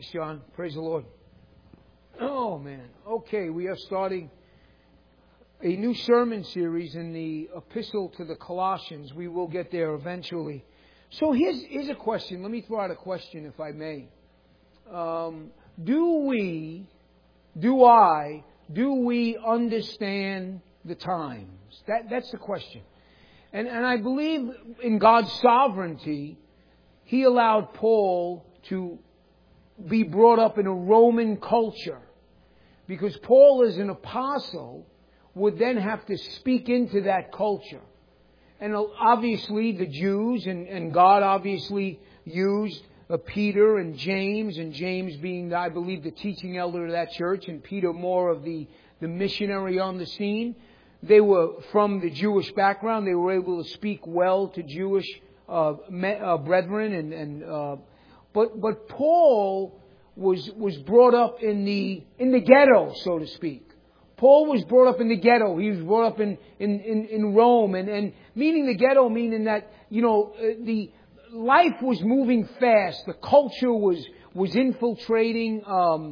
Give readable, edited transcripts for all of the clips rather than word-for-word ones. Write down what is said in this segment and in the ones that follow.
John, praise the Lord. Oh man, okay, we are starting a new sermon series in the Epistle to the Colossians. We will get there eventually. So here's a question. Let me throw out a question, if I may. Do we understand the times? That's the question. And I believe in God's sovereignty, He allowed Paul to be brought up in a Roman culture. Because Paul, as an apostle, would then have to speak into that culture. And obviously the Jews, and God obviously used Peter and James being, I believe, the teaching elder of that church, and Peter more of the missionary on the scene. They were from the Jewish background. They were able to speak well to Jewish brethren, but Paul was brought up in the ghetto, so to speak. Paul was brought up in the ghetto. He was brought up in Rome, and meaning the ghetto, meaning that, the life was moving fast. The culture was infiltrating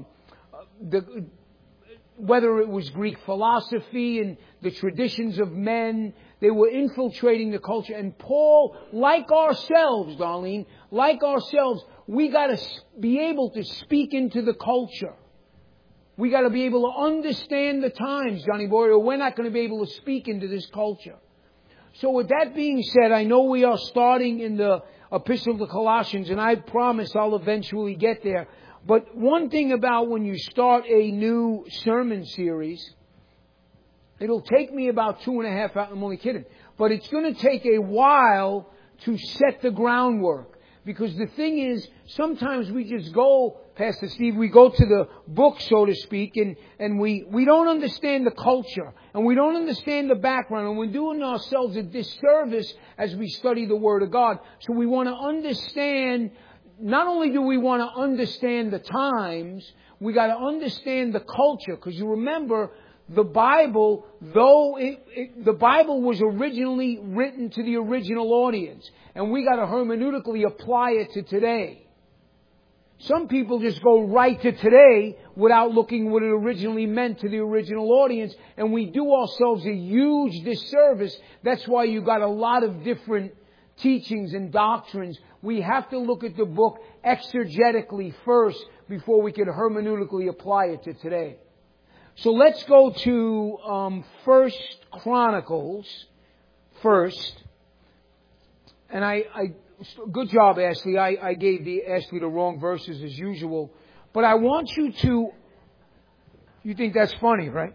whether it was Greek philosophy and the traditions of men. They were infiltrating the culture. And Paul, like ourselves, Darlene, we got to be able to speak into the culture. We got to be able to understand the times, Johnny boy, or we're not going to be able to speak into this culture. So with that being said, I know we are starting in the Epistle to Colossians, and I promise I'll eventually get there. But one thing about when you start a new sermon series, it'll take me about 2.5 hours. I'm only kidding. But it's going to take a while to set the groundwork. Because the thing is, sometimes we just go, Pastor Steve, we go to the book, so to speak, and we don't understand the culture. And we don't understand the background. And we're doing ourselves a disservice as we study the Word of God. So we want to understand, not only do we want to understand the times, we got to understand the culture. Because you remember, the Bible, the Bible was originally written to the original audience. And we got to hermeneutically apply it to today. Some people just go right to today without looking what it originally meant to the original audience. And we do ourselves a huge disservice. That's why you got a lot of different teachings and doctrines. We have to look at the book exegetically first before we can hermeneutically apply it to today. So let's go to 1 Chronicles first. And good job, Ashley. I gave Ashley the wrong verses as usual. But I want you to... You think that's funny, right?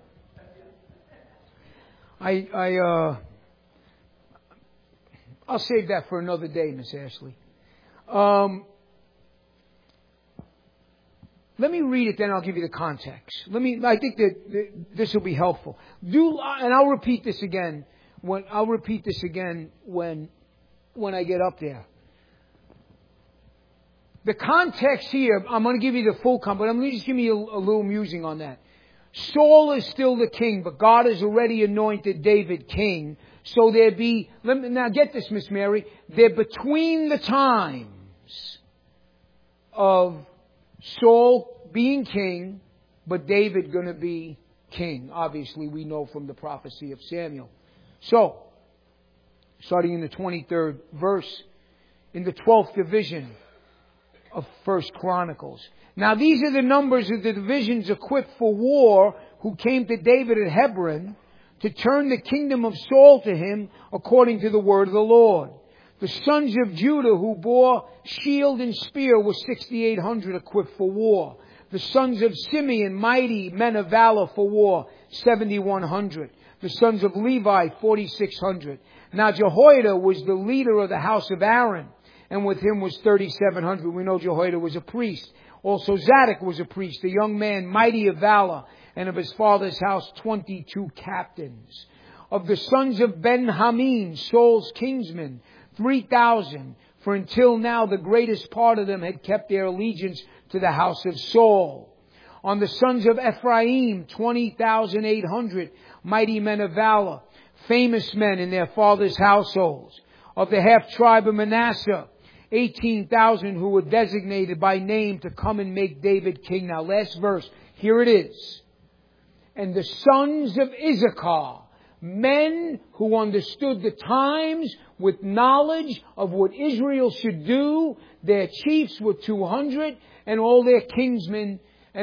I'll save that for another day, Miss Ashley. Let me read it, then I'll give you the context. I think that this will be helpful. And I'll repeat this again when I get up there. The context here, I'm going to give you the full context, but I'm going to just give you a little musing on that. Saul is still the king, but God has already anointed David king. So now get this, Miss Mary, they're between the times of Saul being king, but David going to be king. Obviously, we know from the prophecy of Samuel. So, starting in the 23rd verse, in the 12th division of 1 Chronicles. Now, these are the numbers of the divisions equipped for war who came to David at Hebron to turn the kingdom of Saul to him according to the word of the Lord. The sons of Judah who bore shield and spear were 6,800 equipped for war. The sons of Simeon, mighty men of valor for war, 7,100. The sons of Levi, 4,600. Now Jehoiada was the leader of the house of Aaron, and with him was 3,700. We know Jehoiada was a priest. Also Zadok was a priest, a young man, mighty of valor, and of his father's house 22 captains. Of the sons of Ben-Hameen, Saul's kinsmen, 3,000, for until now the greatest part of them had kept their allegiance to the house of Saul. On the sons of Ephraim, 20,800, mighty men of valor, famous men in their fathers' households. Of the half tribe of Manasseh, 18,000 who were designated by name to come and make David king. Now, last verse. Here it is. And the sons of Issachar, men who understood the times with knowledge of what Israel should do, their chiefs were 200, and all their kinsmen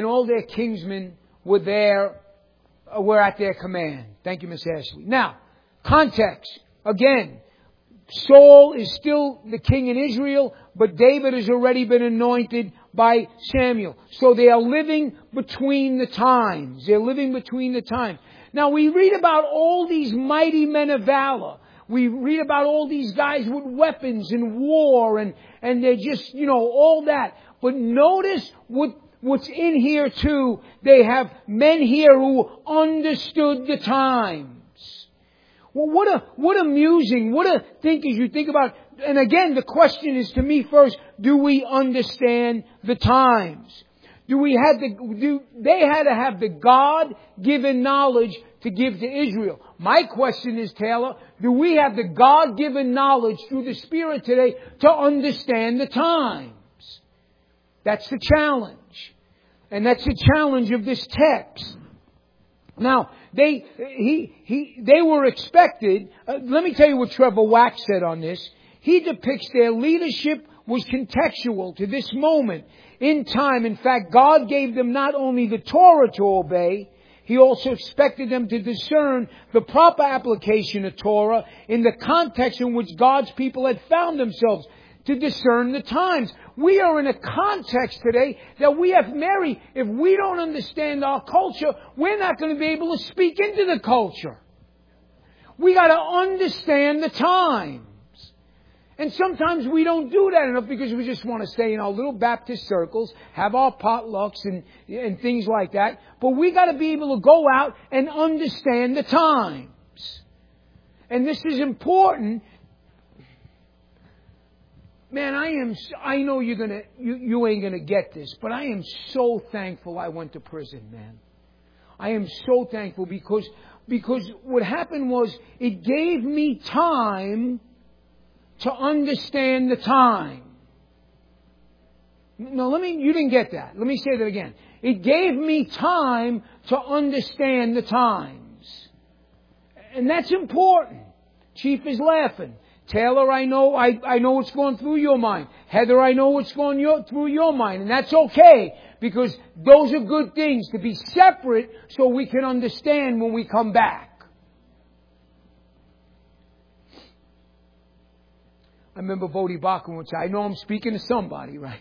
were at their command. Thank you, Miss Ashley. Now, context. Again, Saul is still the king in Israel, but David has already been anointed by Samuel. So they are living between the times. Now we read about all these mighty men of valor. We read about all these guys with weapons and war and they're just, all that. But notice what's in here too. They have men here who understood the times. Well, what amusing, what a thing as you think about. And again, the question is to me first, do we understand the times? They had to have the God-given knowledge to give to Israel. My question is, Taylor, do we have the God-given knowledge through the Spirit today to understand the times? That's the challenge. And that's the challenge of this text. Now, they were expected, let me tell you what Trevor Wax said on this. He depicts their leadership was contextual to this moment in time. In fact, God gave them not only the Torah to obey, He also expected them to discern the proper application of Torah in the context in which God's people had found themselves, to discern the times. We are in a context today that we have, Mary, if we don't understand our culture, we're not going to be able to speak into the culture. We got to understand the times. And sometimes we don't do that enough because we just want to stay in our little Baptist circles, have our potlucks and things like that. But we got to be able to go out and understand the times. And this is important. Man, I know you ain't gonna get this, but I am so thankful I went to prison, man. I am so thankful because what happened was it gave me time to understand the time. No, you didn't get that. Let me say that again. It gave me time to understand the times. And that's important. Chief is laughing. Taylor, I know what's going through your mind. Heather, I know what's going through your mind. And that's okay, because those are good things to be separate so we can understand when we come back. I remember Bodie Bachman would say, I know I'm speaking to somebody, right?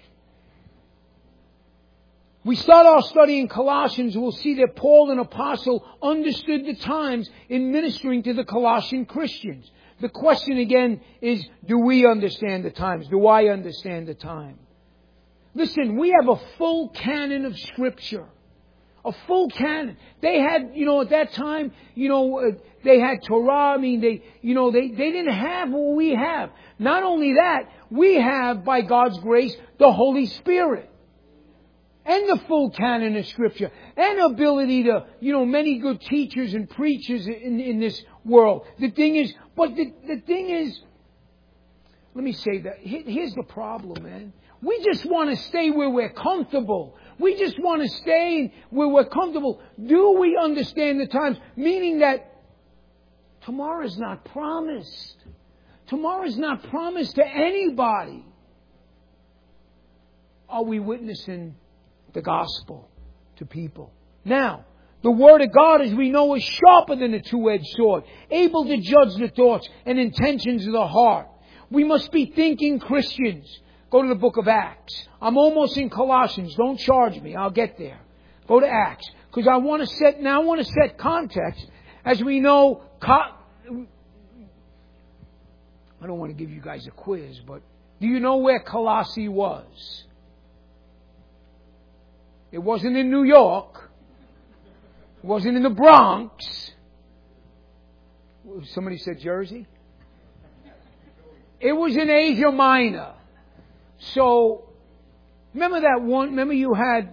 We start our study in Colossians, we'll see that Paul, an apostle, understood the times in ministering to the Colossian Christians. The question again is, do we understand the times? Do I understand the time? Listen, we have a full canon of Scripture. A full canon. They had, at that time, they had Torah. I mean, they didn't have what we have. Not only that, we have, by God's grace, the Holy Spirit. And the full canon of Scripture. And ability to, many good teachers and preachers in this world. The thing is, let me say that. Here's the problem, man. We just want to stay where we're comfortable. We just want to stay where we're comfortable. Do we understand the times? Meaning that tomorrow is not promised. Tomorrow is not promised to anybody. Are we witnessing the gospel to people? Now, the Word of God, as we know, is sharper than a two-edged sword, able to judge the thoughts and intentions of the heart. We must be thinking Christians. Go to the book of Acts. I'm almost in Colossians. Don't charge me. I'll get there. Go to Acts. Because I want to set context. As we know, I don't want to give you guys a quiz, but do you know where Colossae was? It wasn't in New York. It wasn't in the Bronx. Somebody said Jersey? It was in Asia Minor. So, remember that one? Remember you had,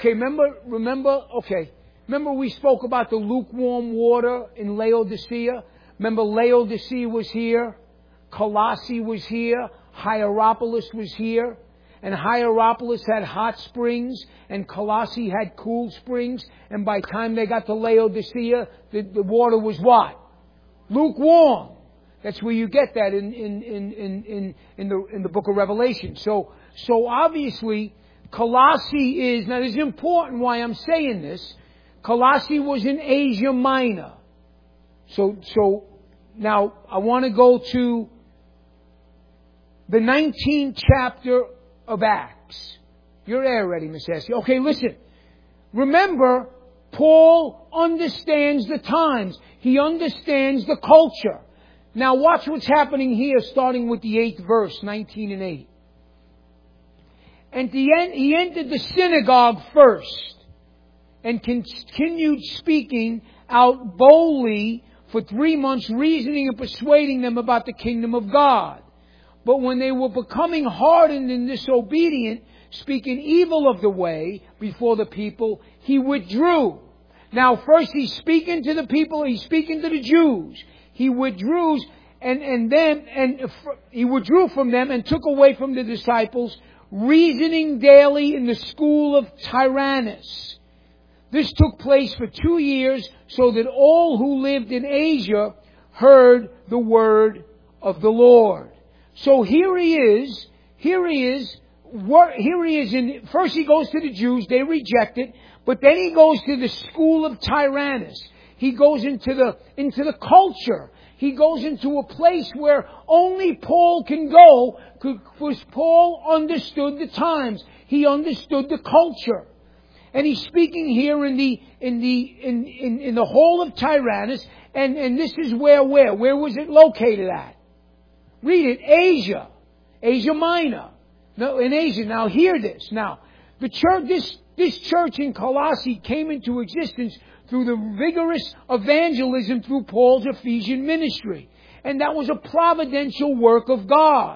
remember we spoke about the lukewarm water in Laodicea? Remember Laodicea was here? Colossae was here? Hierapolis was here, and Hierapolis had hot springs, and Colossae had cool springs, and by the time they got to Laodicea, the water was what? Lukewarm. That's where you get that in the book of Revelation. So obviously, Colossae is, now this is important why I'm saying this, Colossae was in Asia Minor. So now I want to go to the 19th chapter of Acts. You're there already, Miss Essie. Okay, listen. Remember, Paul understands the times. He understands the culture. Now watch what's happening here, starting with the 8th verse, 19 and 8. And he entered the synagogue first and continued speaking out boldly for 3 months, reasoning and persuading them about the kingdom of God. But when they were becoming hardened and disobedient, speaking evil of the way before the people, he withdrew. Now first he's speaking to the people, he's speaking to the Jews. He withdrew he withdrew from them and took away from the disciples, reasoning daily in the school of Tyrannus. This took place for 2 years, so that all who lived in Asia heard the word of the Lord. So here he is. First he goes to the Jews, they reject it, but then he goes to the school of Tyrannus. He goes into the culture. He goes into a place where only Paul can go, because Paul understood the times. He understood the culture. And he's speaking here in the hall of Tyrannus, and this is where was it located at? Read it, Asia Minor. No, in Asia. Now hear this. Now, the church, this church in Colossae came into existence through the vigorous evangelism through Paul's Ephesian ministry. And that was a providential work of God.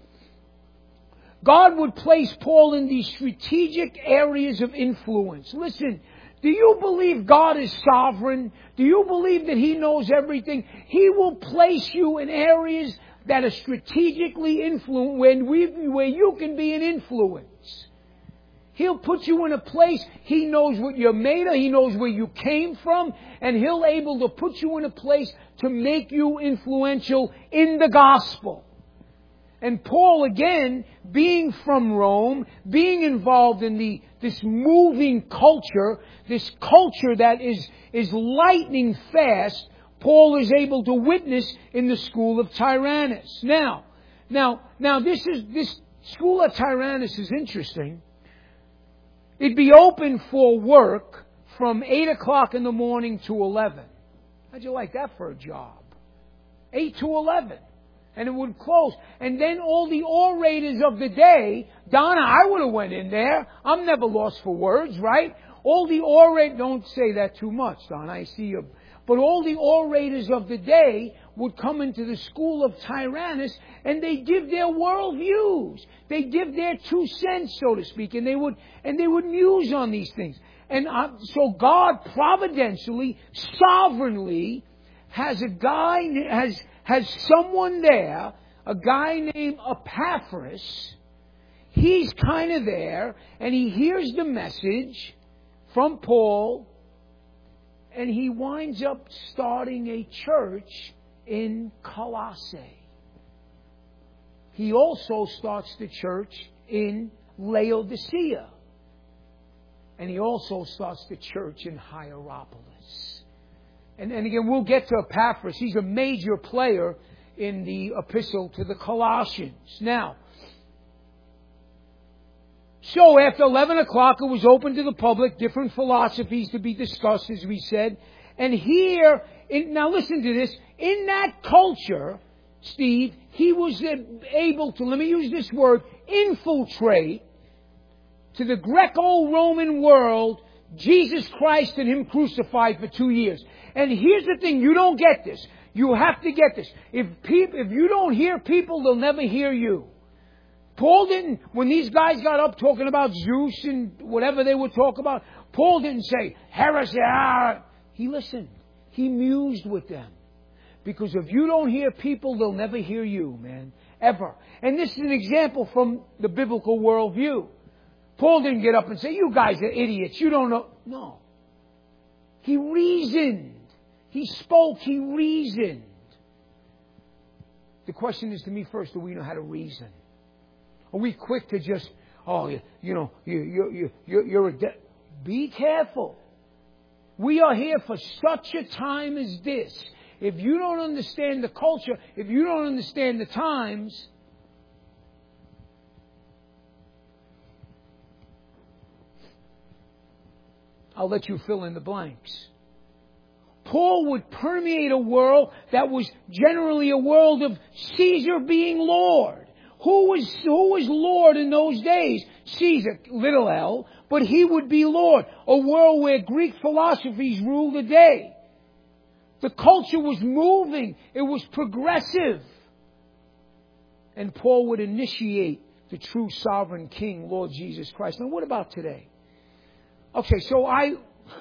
God would place Paul in these strategic areas of influence. Listen, do you believe God is sovereign? Do you believe that He knows everything? He will place you in areas that are strategically influenced, where you can be an influence. He'll put you in a place, He knows what you're made of, He knows where you came from, and He'll able to put you in a place to make you influential in the gospel. And Paul, again, being from Rome, being involved in this moving culture, this culture that is lightning fast, Paul is able to witness in the school of Tyrannus. Now, this school of Tyrannus is interesting. It'd be open for work from 8 o'clock in the morning to 11. How'd you like that for a job? 8 to 11. And it would close. And then all the orators of the day, Donna, I would have went in there. I'm never lost for words, right? All the orators, don't say that too much, Donna, I see you. But all the orators of the day would come into the school of Tyrannus, and they give their worldviews. They give their 2 cents, so to speak, and they would muse on these things. And so God providentially, sovereignly, has someone there, a guy named Epaphras. He's kind of there, and he hears the message from Paul, and he winds up starting a church in Colossae. He also starts the church in Laodicea. And he also starts the church in Hierapolis. And again, we'll get to Epaphras. He's a major player in the epistle to the Colossians. Now, so after 11 o'clock, it was open to the public, different philosophies to be discussed, as we said. And here, now listen to this, in that culture, Steve, he was able to, let me use this word, infiltrate to the Greco-Roman world Jesus Christ and Him crucified for 2 years. And here's the thing, you don't get this. You have to get this. If you don't hear people, they'll never hear you. Paul didn't, when these guys got up talking about Zeus and whatever they would talk about, Paul didn't say, heresy. He listened. He mused with them. Because if you don't hear people, they'll never hear you, man. ever. And this is an example from the biblical worldview. Paul didn't get up and say, you guys are idiots, you don't know. No. He reasoned. He spoke, he reasoned. The question is to me first, do we know how to reason? Are we quick to just, you're be careful. We are here for such a time as this. If you don't understand the culture, if you don't understand the times, I'll let you fill in the blanks. Paul would permeate a world that was generally a world of Caesar being Lord. Who was Lord in those days? Caesar, little L, but he would be Lord. A world where Greek philosophies ruled the day. The culture was moving. It was progressive. And Paul would initiate the true sovereign King, Lord Jesus Christ. Now what about today? Okay, so I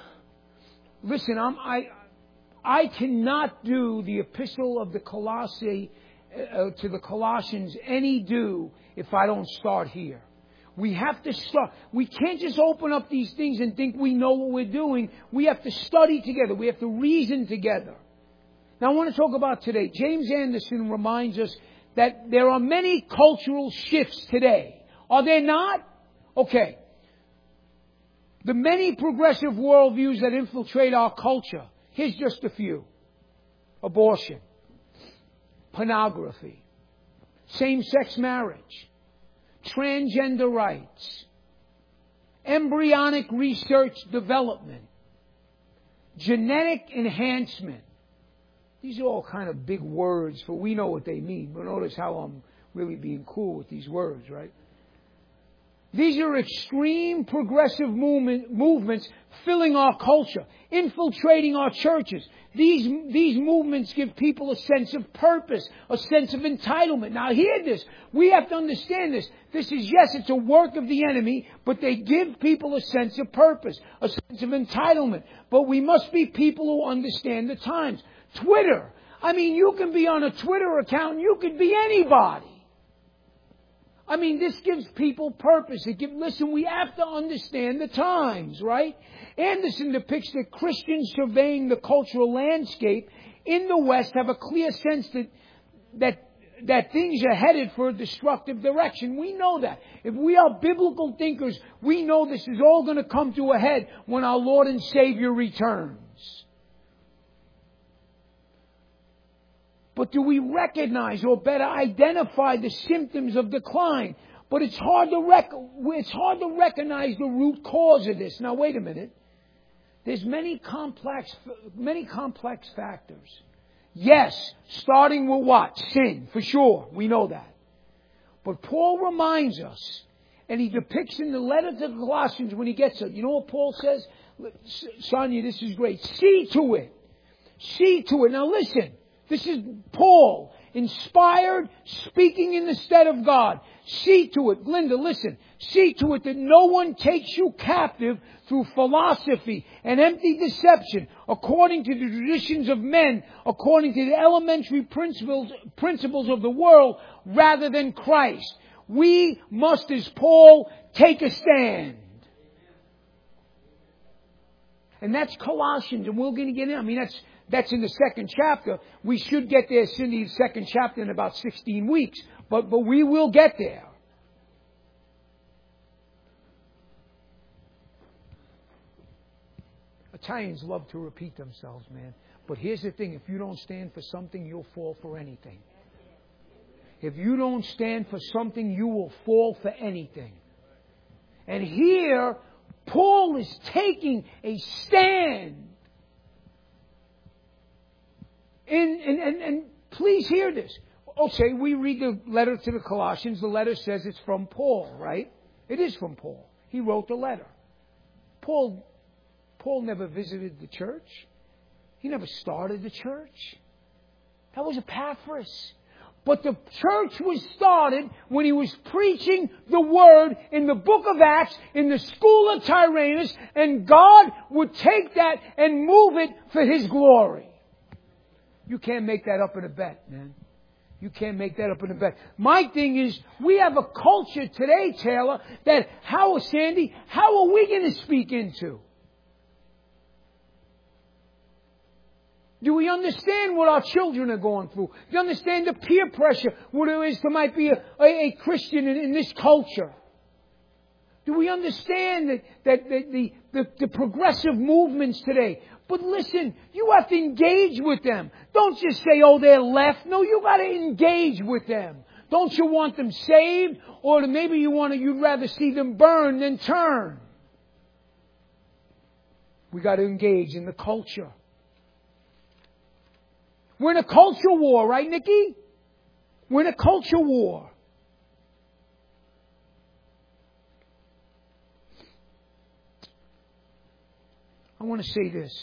cannot do the epistle of the Colossae to the Colossians any due if I don't start here. We have to start. We can't just open up these things and think we know what we're doing. We have to study together. We have to reason together. Now I want to talk about today. James Anderson reminds us that there are many cultural shifts today. Are there not? Okay. The many progressive worldviews that infiltrate our culture. Here's just a few. Abortion. Pornography. Same-sex marriage. Transgender rights. Embryonic research development. Genetic enhancement. These are all kind of big words, for we know what they mean. But notice how I'm really being cool with these words, right? These are extreme progressive movements filling our culture, infiltrating our churches. These movements give people a sense of purpose, a sense of entitlement. Now hear this. We have to understand this. This is, yes, it's a work of the enemy, but they give people a sense of purpose, a sense of entitlement. But we must be people who understand the times. Twitter. I mean, you can be on a Twitter account and you could be anybody. I mean, this gives people purpose. Listen, we have to understand the times, right? Anderson depicts that Christians surveying the cultural landscape in the West have a clear sense that things are headed for a destructive direction. We know that. If we are biblical thinkers, we know this is all going to come to a head when our Lord and Savior returns. But do we recognize or better identify the symptoms of decline? But it's hard to recognize the root cause of this. Now wait a minute. There's many complex factors. Yes, starting with what? Sin, for sure. We know that. But Paul reminds us, and he depicts in the letter to the Colossians when he gets it. You know what Paul says? Sonia, this is great. See to it. See to it. Now listen. This is Paul, inspired, speaking in the stead of God. See to it, Linda, listen. See to it that no one takes you captive through philosophy and empty deception, according to the traditions of men, according to the elementary principles of the world, rather than Christ. We must, as Paul, take a stand. And that's Colossians, and we're going to get in. I mean, that's in the second chapter. We should get there, Cindy, the second chapter in about 16 weeks. But we will get there. Italians love to repeat themselves, man. But here's the thing. If you don't stand for something, you'll fall for anything. If you don't stand for something, you will fall for anything. And here, Paul is taking a stand. And please hear this. Okay, we read the letter to the Colossians. The letter says it's from Paul, right? It is from Paul. He wrote the letter. Paul never visited the church. He never started the church. That was Epaphras. But the church was started when he was preaching the word in the book of Acts, in the school of Tyrannus, and God would take that and move it for His glory. You can't make that up in a bet, man. You can't make that up in the back. My thing is, we have a culture today, Taylor, that how are we going to speak into? Do we understand what our children are going through? Do you understand the peer pressure, what it is to might be a Christian in this culture? Do we understand that the progressive movements today? But listen, you have to engage with them. Don't just say, oh, they're left. No, you got to engage with them. Don't you want them saved? Or maybe you'd rather see them burn than turn. We got to engage in the culture. We're in a culture war, right, Nikki? We're in a culture war. I want to say this.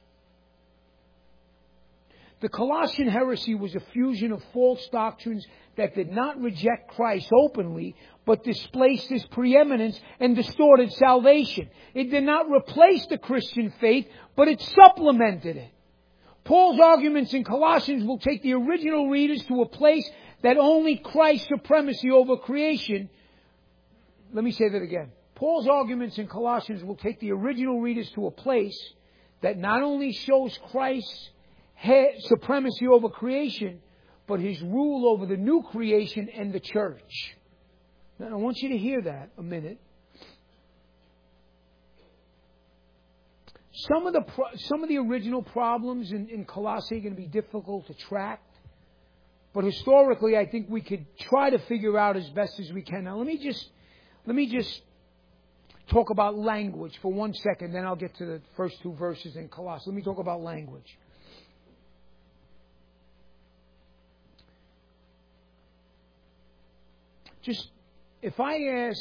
The Colossian heresy was a fusion of false doctrines that did not reject Christ openly, but displaced His preeminence and distorted salvation. It did not replace the Christian faith, but it supplemented it. Paul's arguments in Colossians will take the original readers to a place that only Christ's supremacy over creation. Let me say that again. Paul's arguments in Colossians will take the original readers to a place that not only shows Christ's supremacy over creation, but His rule over the new creation and the church. Now, I want you to hear that a minute. Some of the original problems in Colossae are going to be difficult to track. But historically, I think we could try to figure out as best as we can. Now, let me just talk about language for 1 second, then I'll get to the first 2 verses in Colossae. Let me talk about language. Just, if I ask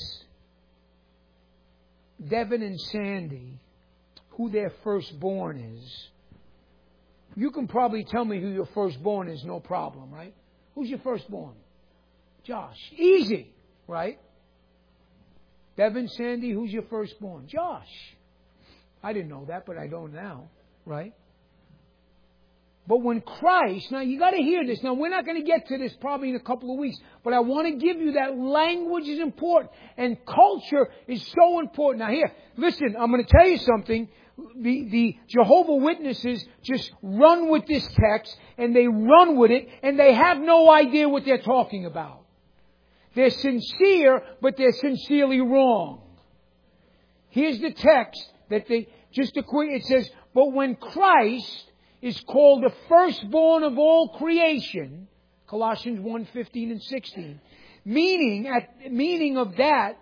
Devin and Sandy who their firstborn is, you can probably tell me who your firstborn is, no problem, right? Who's your firstborn? Josh. Easy, right? Devin, Sandy, who's your firstborn? Josh. I didn't know that, but I don't now, right? But when Christ, now you got to hear this. Now we're not going to get to this probably in a couple of weeks, but I want to give you that language is important and culture is so important. Now here, listen, I'm going to tell you something. The Jehovah's Witnesses just run with this text and they run with it and they have no idea what they're talking about. They're sincere, but they're sincerely wrong. Here's the text that it says, but when Christ is called the firstborn of all creation, Colossians 1:15 and 16. The meaning of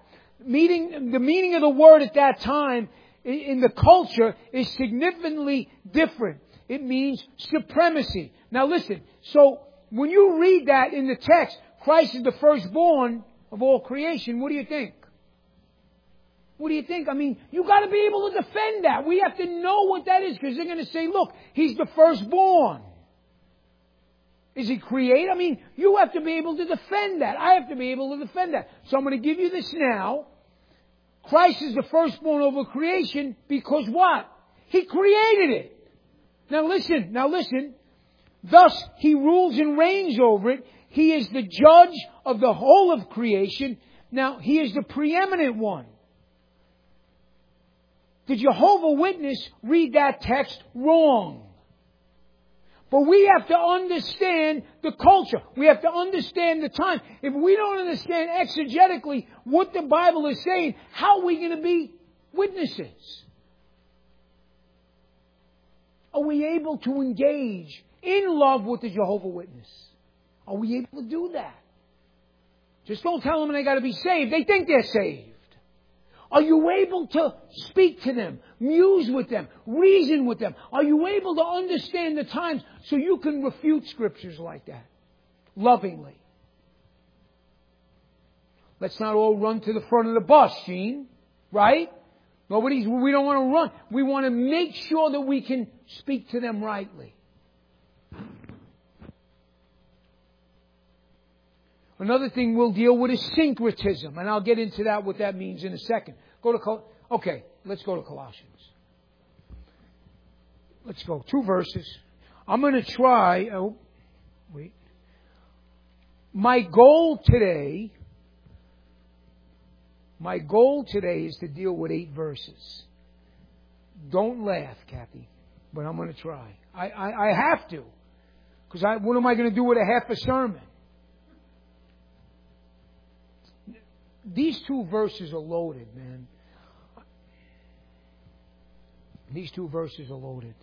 the word at that time in the culture is significantly different. It means supremacy. Now listen, so when you read that in the text, Christ is the firstborn of all creation, what do you think? What do you think? I mean, you got to be able to defend that. We have to know what that is because they're going to say, look, He's the firstborn. Is He created? I mean, you have to be able to defend that. I have to be able to defend that. So I'm going to give you this now. Christ is the firstborn over creation because what? He created it. Now listen. Thus, He rules and reigns over it. He is the judge of the whole of creation. Now, He is the preeminent one. The Jehovah's Witness read that text wrong. But we have to understand the culture. We have to understand the time. If we don't understand exegetically what the Bible is saying, how are we going to be witnesses? Are we able to engage in love with the Jehovah's Witness? Are we able to do that? Just don't tell them they got to be saved. They think they're saved. Are you able to speak to them, muse with them, reason with them? Are you able to understand the times so you can refute scriptures like that lovingly? Let's not all run to the front of the bus, Gene, right? We don't want to run. We want to make sure that we can speak to them rightly. Another thing we'll deal with is syncretism, and I'll get into that, what that means in a second. Let's go to Colossians. Let's go. 2 verses. I'm going to try, My goal today is to deal with 8 verses. Don't laugh, Kathy, but I'm going to try. I have to. Because what am I going to do with a half a sermon? These 2 verses are loaded, man. These 2 verses are loaded.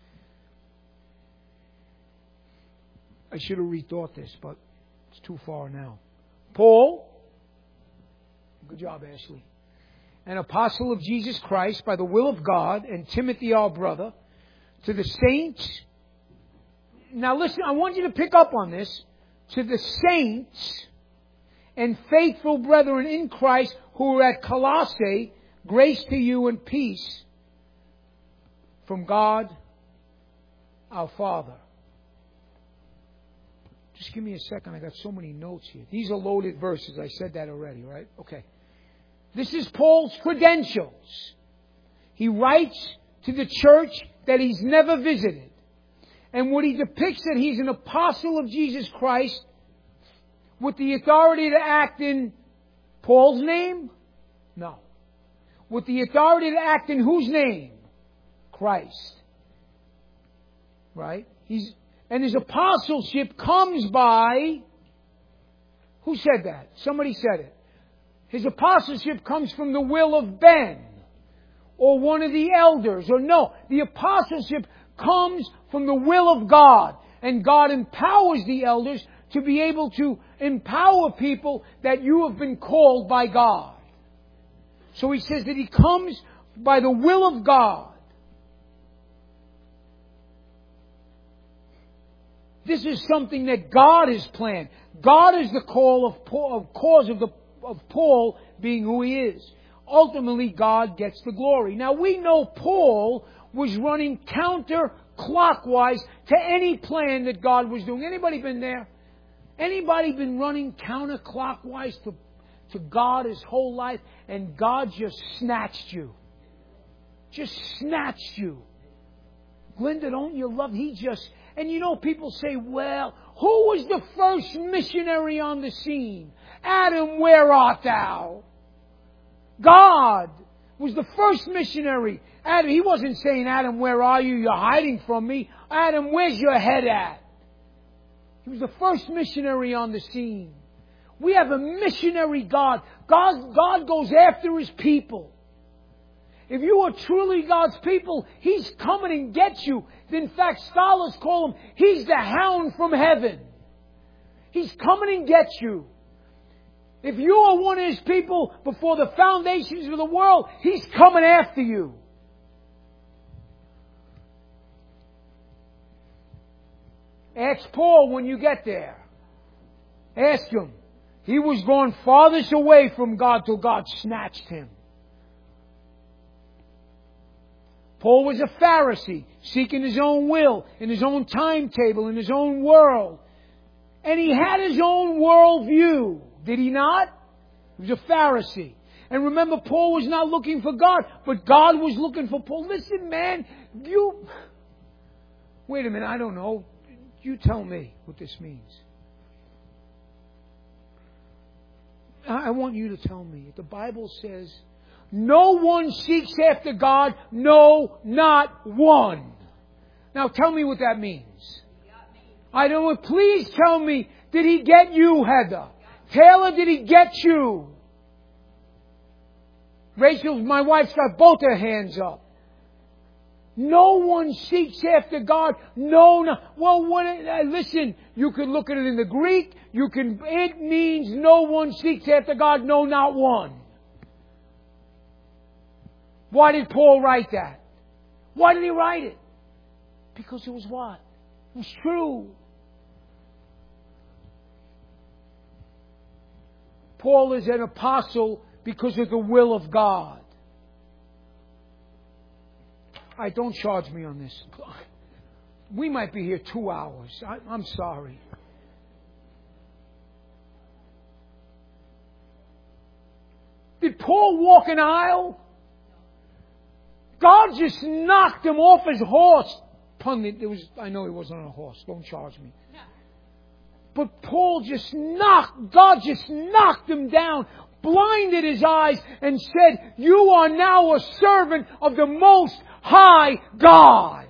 I should have rethought this, but it's too far now. Paul, good job, Ashley, an apostle of Jesus Christ by the will of God, and Timothy, our brother, to the saints. Now listen, I want you to pick up on this. To the saints and faithful brethren in Christ who are at Colossae, grace to you and peace from God our Father. Just give me a second. I got so many notes here. These are loaded verses. I said that already, right? Okay. This is Paul's credentials. He writes to the church that he's never visited. And what he depicts that he's an apostle of Jesus Christ with the authority to act in Paul's name? No. With the authority to act in whose name? Christ. Right? And his apostleship comes by... Who said that? Somebody said it. His apostleship comes from the will of Ben or one of the elders. Or no, the apostleship comes from the will of God. And God empowers the elders to be able to empower people that you have been called by God. So he says that he comes by the will of God. This is something that God has planned. God is the cause of Paul being who he is. Ultimately, God gets the glory. Now, we know Paul was running counterclockwise to any plan that God was doing. Anybody been there? Anybody been running counterclockwise to God his whole life, and God just snatched you? Just snatched you. Glenda, don't you love? And you know, people say, well, who was the first missionary on the scene? Adam, where art thou? God was the first missionary. Adam, he wasn't saying, Adam, where are you? You're hiding from me. Adam, where's your head at? He was the first missionary on the scene. We have a missionary God. God goes after His people. If you are truly God's people, He's coming and gets you. In fact, scholars call Him, He's the hound from heaven. He's coming and gets you. If you are one of His people before the foundations of the world, He's coming after you. Ask Paul when you get there. Ask him. He was going farthest away from God till God snatched him. Paul was a Pharisee, seeking his own will, in his own timetable, in his own world. And he had his own worldview. Did he not? He was a Pharisee. And remember, Paul was not looking for God, but God was looking for Paul. Listen, man, wait a minute, I don't know. You tell me what this means. I want you to tell me. The Bible says, no one seeks after God, no, not one. Now tell me what that means. I don't know. Please tell me, did He get you, Heather? Taylor, did He get you? Rachel, my wife's got both her hands up. No one seeks after God. No. Well, listen, you can look at it in the Greek. It means no one seeks after God. No, not one. Why did Paul write that? Why did he write it? Because it was what? It was true. Paul is an apostle because of the will of God. All right, don't charge me on this. We might be here 2 hours. I'm sorry. Did Paul walk an aisle? God just knocked him off his horse. I know he wasn't on a horse. Don't charge me. But Paul God just knocked him down, blinded his eyes, and said, you are now a servant of the Most High God.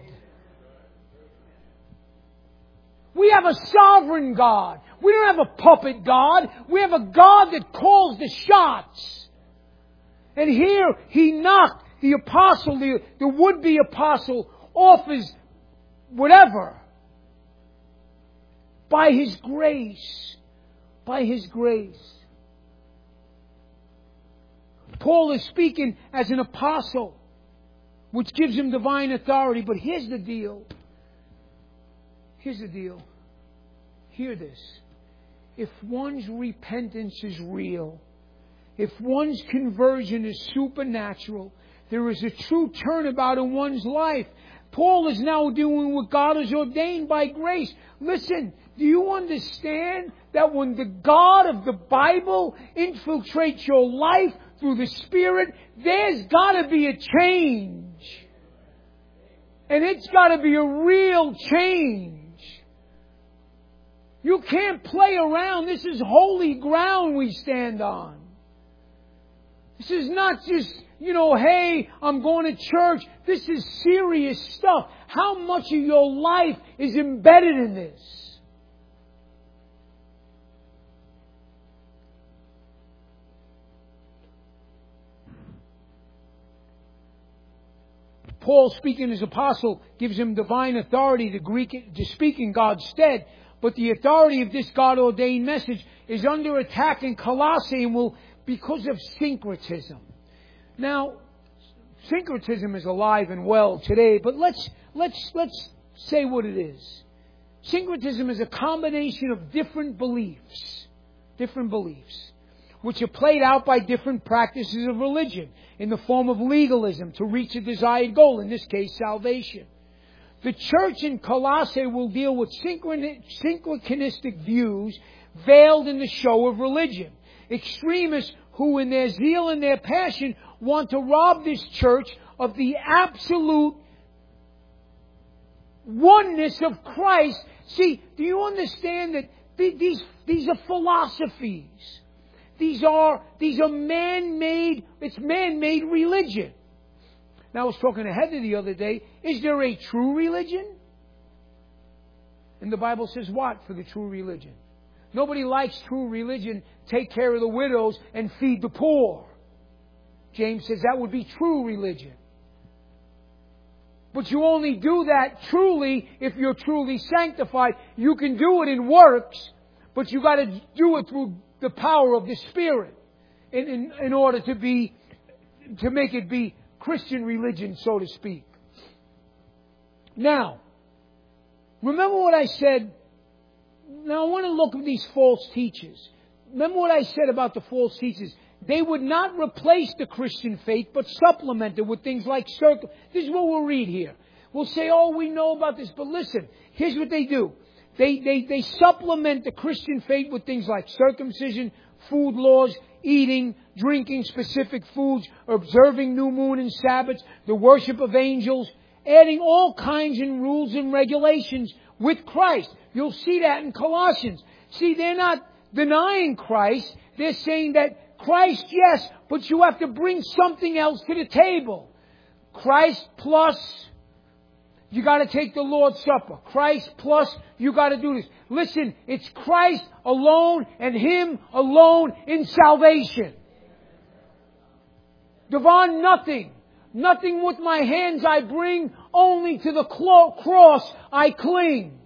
We have a sovereign God. We don't have a puppet God. We have a God that calls the shots. And here he knocked the apostle, the would-be apostle, off his whatever. By His grace. By His grace. Paul is speaking as an apostle, which gives him divine authority. But here's the deal. Here's the deal. Hear this. If one's repentance is real, if one's conversion is supernatural, there is a true turnabout in one's life. Paul is now doing what God has ordained by grace. Listen, do you understand that when the God of the Bible infiltrates your life through the Spirit, there's got to be a change. And it's got to be a real change. You can't play around. This is holy ground we stand on. This is not just, hey, I'm going to church. This is serious stuff. How much of your life is embedded in this? Paul, speaking as apostle, gives him divine authority to speak in God's stead. But the authority of this God-ordained message is under attack in Colossae and because of syncretism. Now, syncretism is alive and well today, but let's say what it is. Syncretism is a combination of different beliefs, which are played out by different practices of religion in the form of legalism to reach a desired goal, in this case, salvation. The church in Colossae will deal with synchronistic views veiled in the show of religion. Extremists who, in their zeal and their passion, want to rob this church of the absolute oneness of Christ. See, do you understand that these are philosophies? These are man-made, it's man-made religion. Now, I was talking to Heather the other day. Is there a true religion? And the Bible says what for the true religion? Nobody likes true religion. Take care of the widows and feed the poor. James says that would be true religion. But you only do that truly if you're truly sanctified. You can do it in works, but you got to do it through the power of the Spirit in order to make it be Christian religion, so to speak. Now, remember what I said. Now I want to look at these false teachers. Remember what I said about the false teachers. They would not replace the Christian faith, but supplement it with things like This is what we'll read here. We'll say, we know about this. But listen, here's what they do. They supplement the Christian faith with things like circumcision, food laws, eating, drinking specific foods, observing new moon and Sabbaths, the worship of angels, adding all kinds of rules and regulations with Christ. You'll see that in Colossians. See, they're not denying Christ. They're saying that Christ, yes, but you have to bring something else to the table. Christ plus, you got to take the Lord's Supper. Christ plus, you got to do this. Listen, it's Christ alone and Him alone in salvation. Devon, nothing. Nothing with my hands I bring, only to the cross I cling.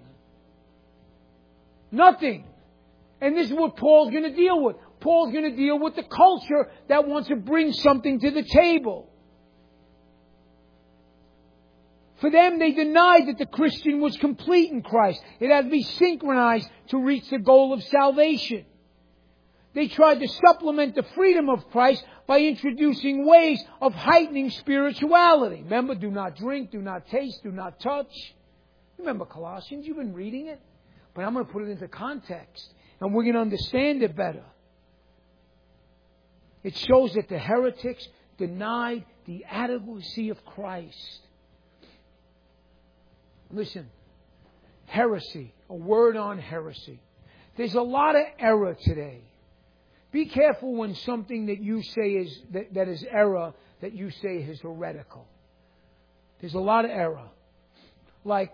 Nothing. And this is what Paul's going to deal with. Paul's going to deal with the culture that wants to bring something to the table. For them, they denied that the Christian was complete in Christ. It had to be synchronized to reach the goal of salvation. They tried to supplement the freedom of Christ by introducing ways of heightening spirituality. Remember, do not drink, do not taste, do not touch. Remember Colossians? You've been reading it. But I'm going to put it into context. And we're going to understand it better. It shows that the heretics denied the adequacy of Christ. Listen, heresy, a word on heresy. There's a lot of error today. Be careful when something that you say is that is error, that you say is heretical. There's a lot of error. Like,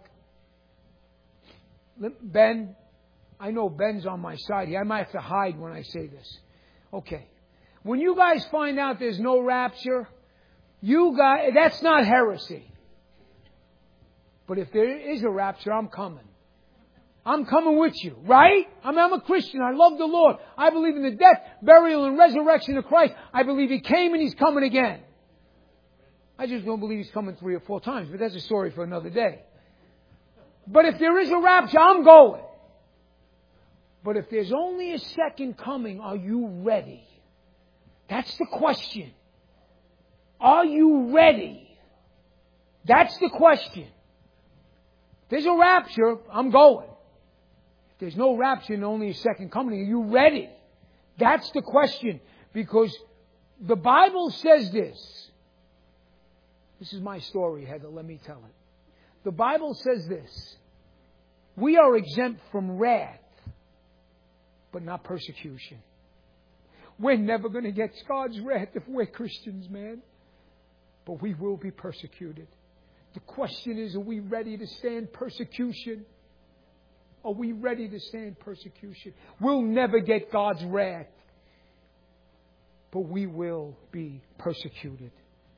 Ben, I know Ben's on my side here. I might have to hide when I say this. Okay. When you guys find out there's no rapture, that's not heresy. But if there is a rapture, I'm coming. I'm coming with you, right? I'm a Christian. I love the Lord. I believe in the death, burial, and resurrection of Christ. I believe He came and He's coming again. I just don't believe He's coming 3 or 4 times, but that's a story for another day. But if there is a rapture, I'm going. But if there's only a second coming, are you ready? That's the question. Are you ready? That's the question. If there's a rapture, I'm going. If there's no rapture and only a second coming, are you ready? That's the question. Because the Bible says this. This is my story, Heather. Let me tell it. The Bible says this. We are exempt from wrath, but not persecution. We're never going to get God's wrath if we're Christians, man. But we will be persecuted. The question is, are we ready to stand persecution? Are we ready to stand persecution? We'll never get God's wrath, but we will be persecuted.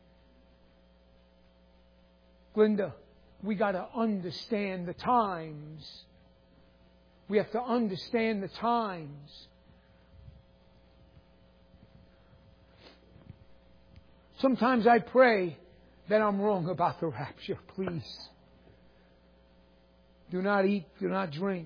Glenda, we got to understand the times. We have to understand the times. Sometimes I pray that I'm wrong about the rapture. Please. Do not eat, do not drink.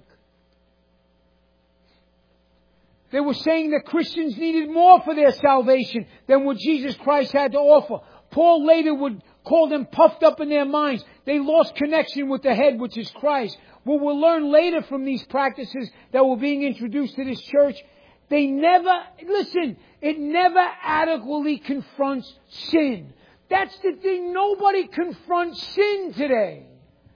They were saying that Christians needed more for their salvation than what Jesus Christ had to offer. Paul later would call them puffed up in their minds. They lost connection with the head, which is Christ. What we'll learn later from these practices that were being introduced to this church, it never adequately confronts sin. That's the thing. Nobody confronts sin today.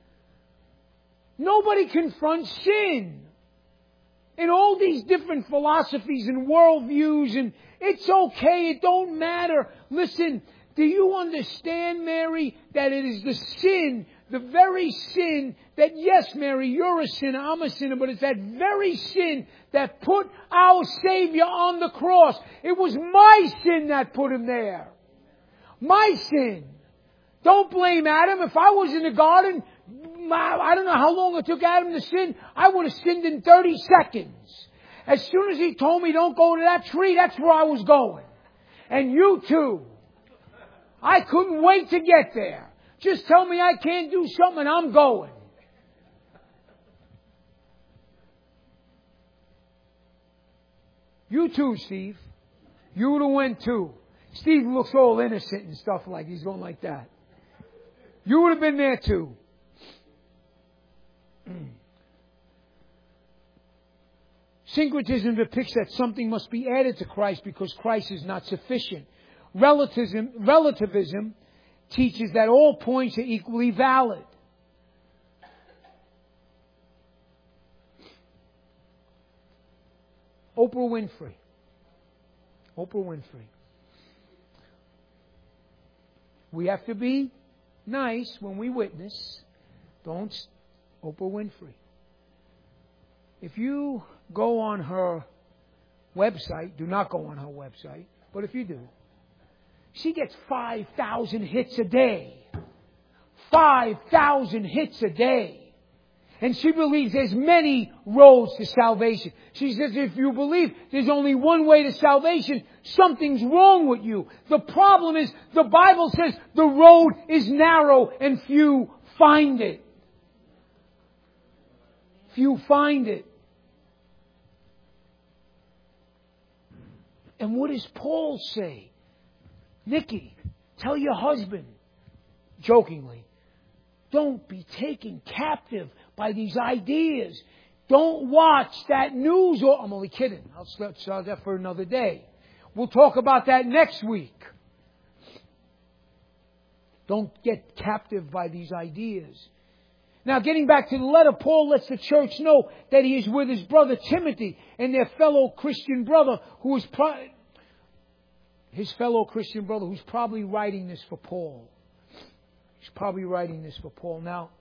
Nobody confronts sin. In all these different philosophies and worldviews, and it's okay, it don't matter. Listen, do you understand, Mary, that it is the sin, the very sin that, yes, Mary, you're a sinner, I'm a sinner, but it's that very sin that put our Savior on the cross. It was my sin that put Him there. My sin. Don't blame Adam. If I was in the garden, I don't know how long it took Adam to sin. I would have sinned in 30 seconds. As soon as He told me don't go to that tree, that's where I was going. And you too. I couldn't wait to get there. Just tell me I can't do something and I'm going. You too, Steve. You would have went too. Steve looks all innocent and stuff like he's going like that. You would have been there too. Syncretism depicts that something must be added to Christ because Christ is not sufficient. Relativism teaches that all points are equally valid. Oprah Winfrey. We have to be nice when we witness. Oprah Winfrey. If you go on her website, do not go on her website, but if you do, she gets 5,000 hits a day. 5,000 hits a day. And she believes there's many roads to salvation. She says if you believe there's only one way to salvation, something's wrong with you. The problem is the Bible says the road is narrow and few find it. Few find it. And what does Paul say? Nikki, tell your husband, jokingly, don't be taken captive by these ideas. Don't watch that news. I'm only kidding. I'll start that for another day. We'll talk about that next week. Don't get captive by these ideas. Now, getting back to the letter, Paul lets the church know that he is with his brother Timothy and their fellow Christian brother who's probably writing this for Paul. He's probably writing this for Paul. Now,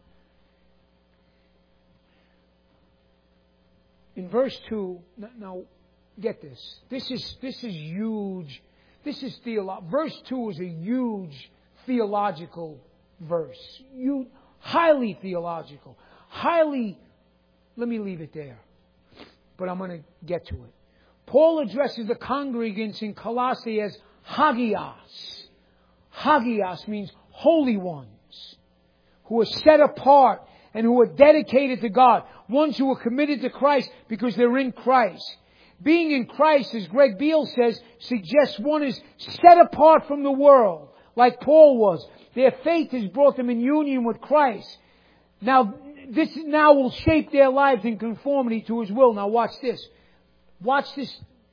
in verse 2, now get this. This is huge. This is verse 2 is a huge theological verse. Highly theological. Let me leave it there. But I'm going to get to it. Paul addresses the congregants in Colossae as hagios. Hagios means holy ones, who are set apart and who are dedicated to God. Ones who are committed to Christ because they're in Christ. Being in Christ, as Greg Beale says, suggests one is set apart from the world, like Paul was. Their faith has brought them in union with Christ. Now, this now will shape their lives in conformity to His will. Now watch this. Watch this.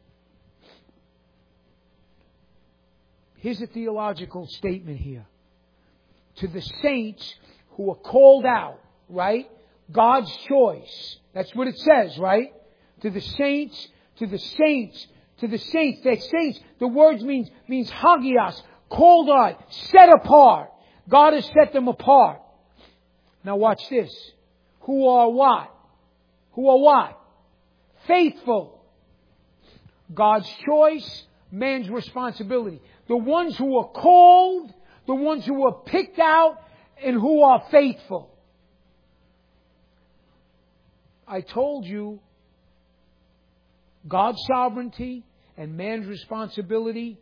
Here's a theological statement here. To the saints who are called out, right? God's choice. That's what it says, right? To the saints, to the saints, to the saints. That saints, the word means hagios, called out, set apart. God has set them apart. Now watch this. Who are what? Who are what? Faithful. God's choice, man's responsibility. The ones who are called, the ones who are picked out, and who are faithful. I told you, God's sovereignty and man's responsibility.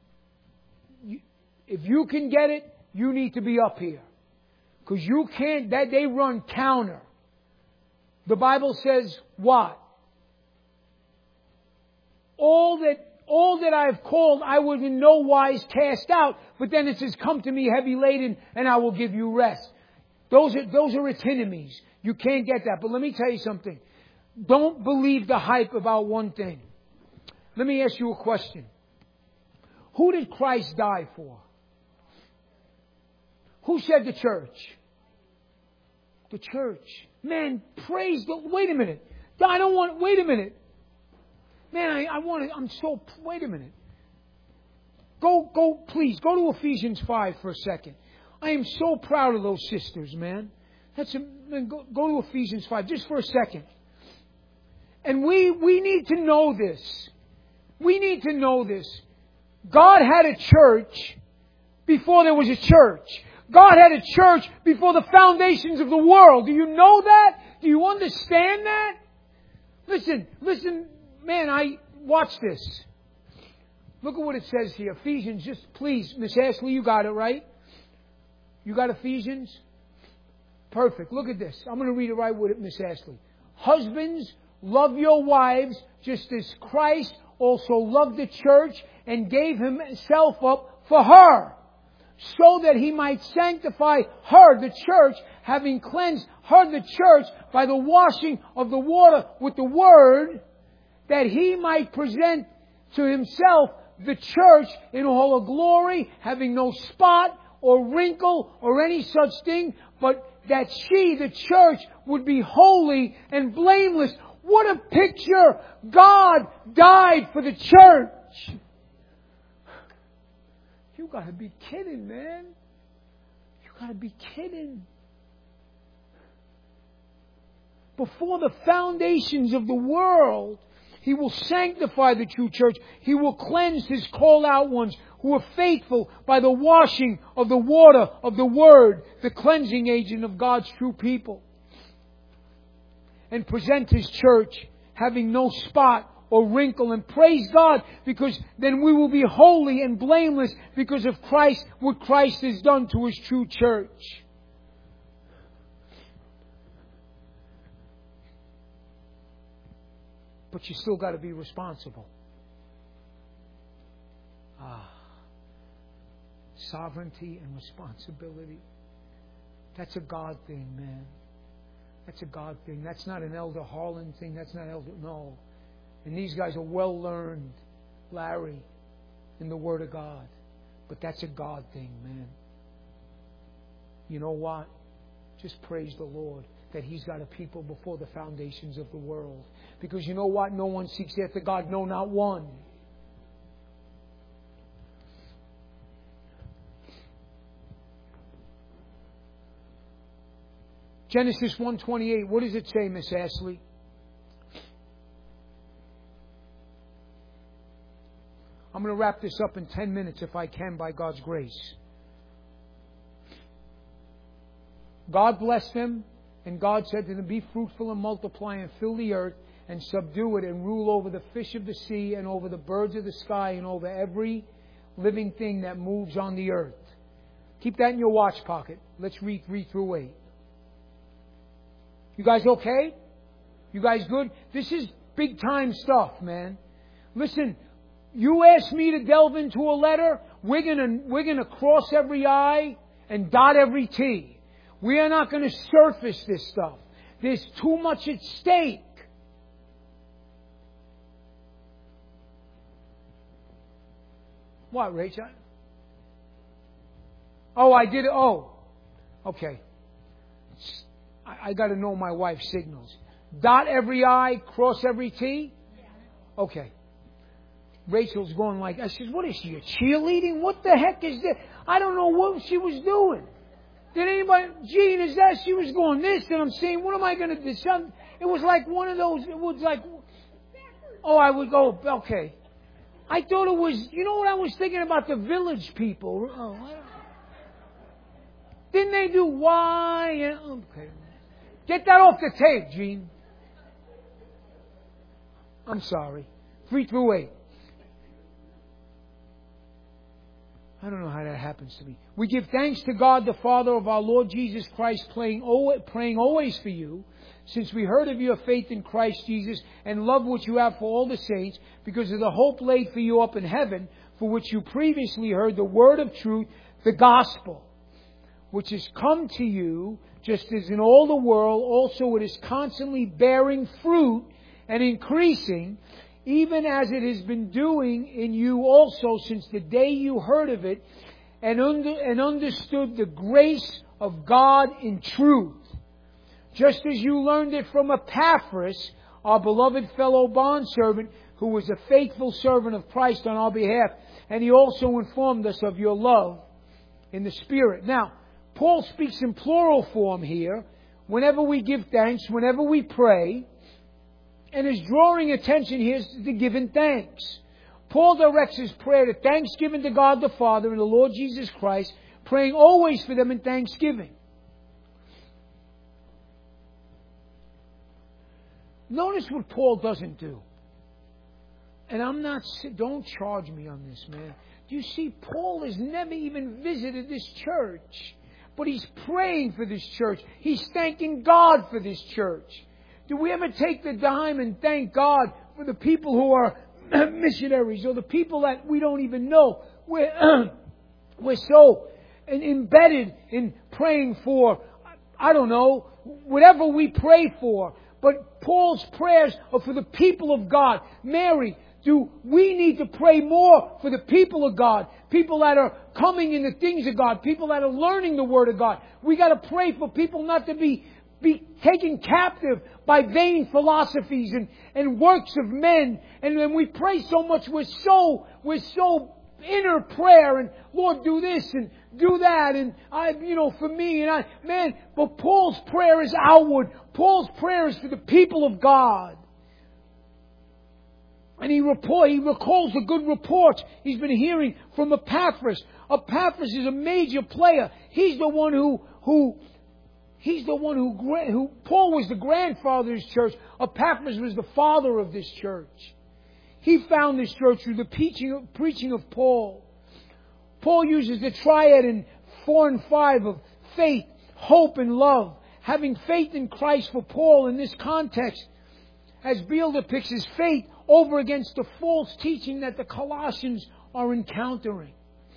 If you can get it, you need to be up here. Because you can't, that they run counter. The Bible says what? All that I have called, I will in no wise cast out. But then it says, come to me heavy laden, and I will give you rest. Those are antinomies. You can't get that. But let me tell you something. Don't believe the hype about one thing. Let me ask you a question. Who did Christ die for? Who said the church? The church. Man, praise the... Wait a minute. Wait a minute. Man, wait a minute. Please, go to Ephesians 5 for a second. I am so proud of those sisters, man. Go to Ephesians 5 just for a second. And we need to know this. We need to know this. God had a church before there was a church. God had a church before the foundations of the world. Do you know that? Do you understand that? Listen, man, watch this. Look at what it says here. Ephesians, just please, Miss Ashley, you got it, right? You got Ephesians? Perfect. Look at this. I'm going to read it right with it, Miss Ashley. Husbands, love your wives just as Christ also loved the church and gave Himself up for her, so that He might sanctify her, the church, having cleansed her, the church, by the washing of the water with the word, that He might present to Himself the church in all her glory, having no spot or wrinkle or any such thing, but that she, the church, would be holy and blameless. What a picture! God died for the church. You gotta be kidding, man. You gotta be kidding. Before the foundations of the world, He will sanctify the true church. He will cleanse His called out ones who are faithful by the washing of the water of the Word, the cleansing agent of God's true people. And present His church having no spot or wrinkle. And praise God, because then we will be holy and blameless because of Christ, what Christ has done to His true church. But you still got to be responsible. Sovereignty and responsibility. That's a God thing, man. That's a God thing. That's not an Elder Harlan thing. No. And these guys are well learned, Larry, in the Word of God. But that's a God thing, man. You know what? just praise the Lord that He's got a people before the foundations of the world. Because you know what? No one seeks after God, no, not one. Genesis 1:28, what does it say, Miss Ashley? I'm going to wrap this up in 10 minutes if I can, by God's grace. God blessed them, and God said to them, be fruitful and multiply and fill the earth and subdue it and rule over the fish of the sea and over the birds of the sky and over every living thing that moves on the earth. Keep that in your watch pocket. Let's read 3 through 8. You guys okay? You guys good? This is big time stuff, man. Listen, you ask me to delve into a letter, we're gonna cross every I and dot every T. We are not going to surface this stuff. There's too much at stake. What, Rachel? Oh, I did it. Oh, okay. I got to know my wife's signals. Dot every I, cross every T? Okay. Rachel's going like, I said, what is she, a cheerleading? What the heck is this? I don't know what she was doing. Did anybody, Jean, is that she was going this? And I'm saying, what am I going to do? It was like one of those, it was like, oh, I would go, okay. I thought it was, you know what I was thinking about? The Village People. Oh, didn't they do why? Okay. Get that off the tape, Gene. I'm sorry. 3 through 8. I don't know how that happens to me. We give thanks to God, the Father of our Lord Jesus Christ, praying always for you, since we heard of your faith in Christ Jesus and love which you have for all the saints, because of the hope laid for you up in heaven, for which you previously heard the word of truth, the gospel, which has come to you, just as in all the world, also it is constantly bearing fruit and increasing, even as it has been doing in you also since the day you heard of it and understood the grace of God in truth. Just as you learned it from Epaphras, our beloved fellow bondservant, who was a faithful servant of Christ on our behalf, and he also informed us of your love in the Spirit. Now, Paul speaks in plural form here. Whenever we give thanks, whenever we pray, and is drawing attention here to giving thanks. Paul directs his prayer to thanksgiving to God the Father and the Lord Jesus Christ, praying always for them in thanksgiving. Notice what Paul doesn't do. And don't charge me on this, man. Do you see, Paul has never even visited this church. But he's praying for this church. He's thanking God for this church. Do we ever take the time and thank God for the people who are missionaries or the people that we don't even know? We're so embedded in praying for, I don't know, whatever we pray for. But Paul's prayers are for the people of God. Mary, do we need to pray more for the people of God? People that are coming in the things of God. People that are learning the Word of God. We got to pray for people not to be taken captive by vain philosophies and works of men. And when we pray so much, we're so inner prayer and Lord, do this and do that and for me and but Paul's prayer is outward. Paul's prayer is for the people of God. And he recalls the good reports he's been hearing from Epaphras. Epaphras is a major player. He's the one who Paul was the grandfather of this church. Epaphras was the father of this church. He found this church through the preaching of Paul. Paul uses the triad in 4 and 5 of faith, hope, and love. Having faith in Christ for Paul in this context, as Beale depicts his faith over against the false teaching that the Colossians are encountering.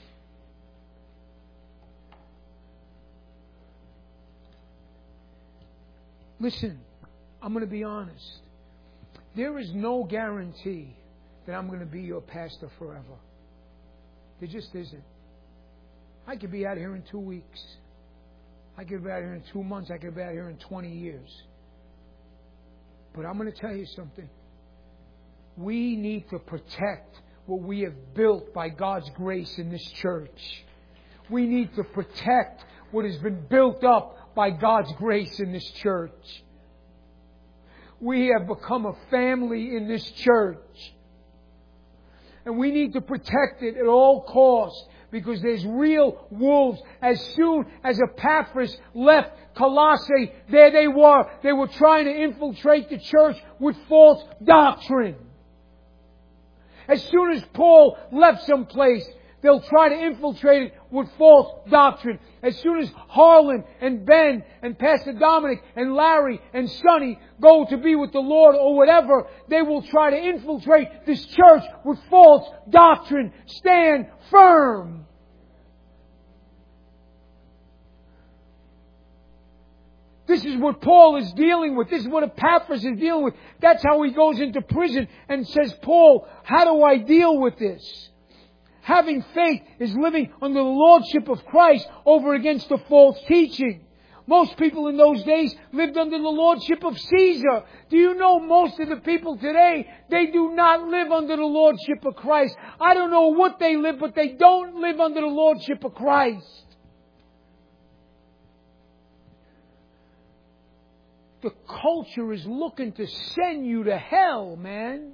Listen, I'm going to be honest. There is no guarantee that I'm going to be your pastor forever. There just isn't. I could be out here in 2 weeks. I could be out here in 2 months. I could be out here in 20 years. But I'm going to tell you something. We need to protect what we have built by God's grace in this church. We need to protect what has been built up by God's grace in this church. We have become a family in this church. And we need to protect it at all costs, because there's real wolves. As soon as Epaphras left Colossae, there they were. They were trying to infiltrate the church with false doctrine. As soon as Paul left some place, they'll try to infiltrate it with false doctrine. As soon as Harlan and Ben and Pastor Dominic and Larry and Sonny go to be with the Lord or whatever, they will try to infiltrate this church with false doctrine. Stand firm. This is what Paul is dealing with. This is what Epaphras is dealing with. That's how he goes into prison and says, Paul, how do I deal with this? Having faith is living under the lordship of Christ over against the false teaching. Most people in those days lived under the lordship of Caesar. Do you know most of the people today, they do not live under the lordship of Christ. I don't know what they live, but they don't live under the lordship of Christ. The culture is looking to send you to hell, man.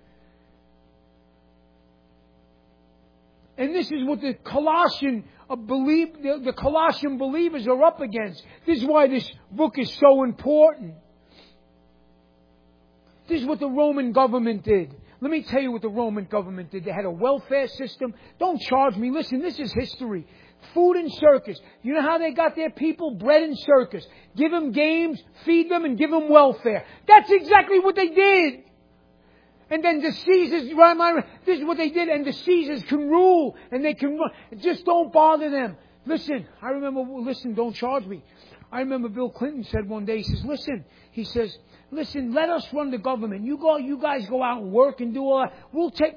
And this is what the Colossian believers are up against. This is why this book is so important. This is what the Roman government did. Let me tell you what the Roman government did. They had a welfare system. Don't charge me. Listen, this is history. Food and circus. You know how they got their people? Bread and circus. Give them games, feed them, and give them welfare. That's exactly what they did. And then the Caesars, this is what they did, and the Caesars can rule, and they can run. Just don't bother them. Listen, don't charge me. I remember Bill Clinton said one day, he says, listen, let us run the government. You guys go out and work and do all that. We'll take...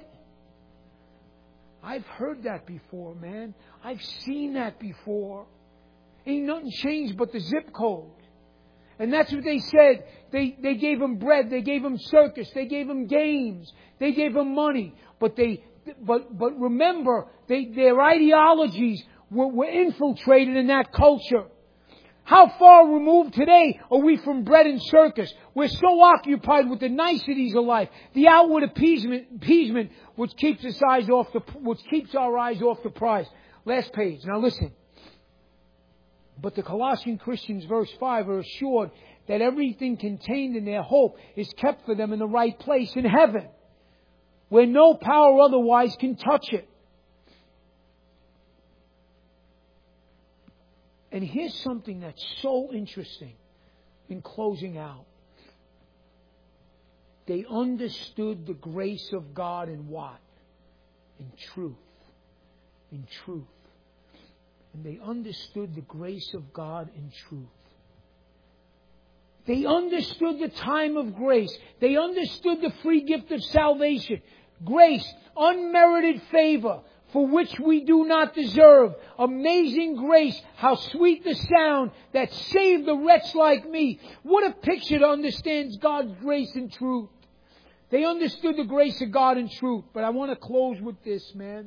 I've heard that before, man. I've seen that before. Ain't nothing changed but the zip code. And that's what they said. They gave them bread. They gave them circus. They gave them games. They gave them money. But remember, their ideologies were infiltrated in that culture. How far removed today are we from bread and circus? We're so occupied with the niceties of life, the outward appeasement, which keeps our eyes off the prize. Last page. Now listen. But the Colossian Christians, verse 5, are assured that everything contained in their hope is kept for them in the right place in heaven, where no power otherwise can touch it. And here's something that's so interesting in closing out. They understood the grace of God in what? In truth. In truth. And they understood the grace of God in truth. They understood the time of grace. They understood the free gift of salvation. Grace, unmerited favor, for which we do not deserve. Amazing grace, how sweet the sound that saved a wretch like me. What a picture to understand God's grace and truth. They understood the grace of God and truth. But I want to close with this, man.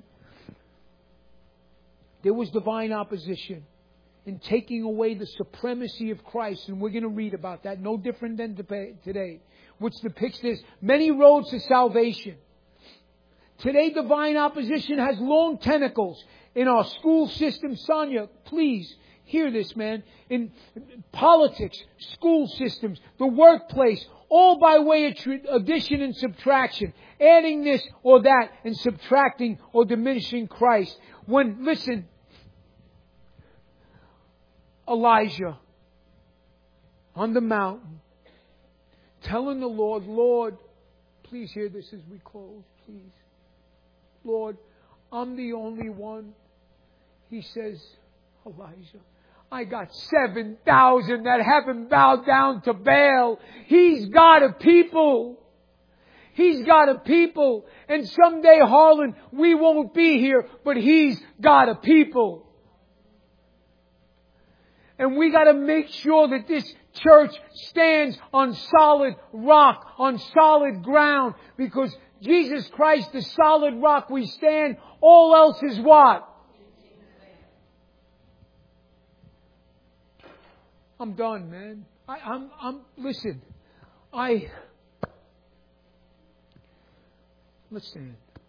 There was divine opposition in taking away the supremacy of Christ. And we're going to read about that. No different than today. Which depicts this. Many roads to salvation. Today, divine opposition has long tentacles in our school system. Sonia, please hear this, man. In politics, school systems, the workplace, all by way of addition and subtraction. Adding this or that and subtracting or diminishing Christ. Listen, Elijah on the mountain telling the Lord, please hear this as we close, please. Lord, I'm the only one. He says, Elijah, I got 7,000 that haven't bowed down to Baal. He's got a people. He's got a people. And someday, Harlan, we won't be here, but He's got a people. And we got to make sure that this church stands on solid rock, on solid ground. Because Jesus Christ, the solid rock we stand, all else is what? I'm done, man. Listen. Let's stand.